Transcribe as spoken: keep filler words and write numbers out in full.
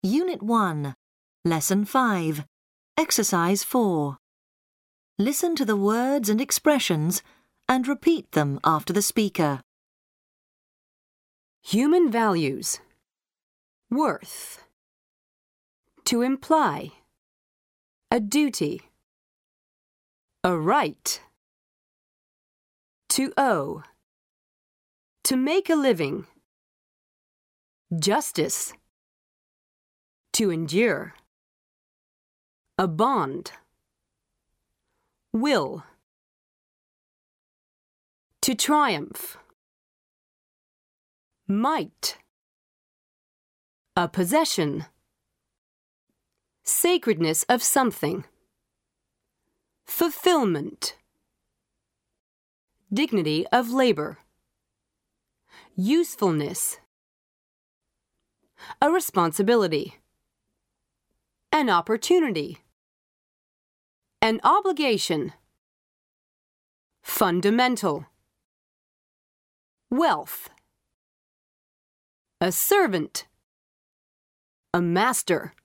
Unit one, Lesson five, Exercise four. Listen to the words and expressions and repeat them after the speaker. Human values. Worth. To imply. A duty. A right. To owe. To make a living. Justice. To endure. A bond. Will. To triumph. Might. A possession. Sacredness of something. Fulfillment. Dignity of labor. Usefulness. A responsibility. An opportunity. An obligation. Fundamental. Wealth. A servant. A master.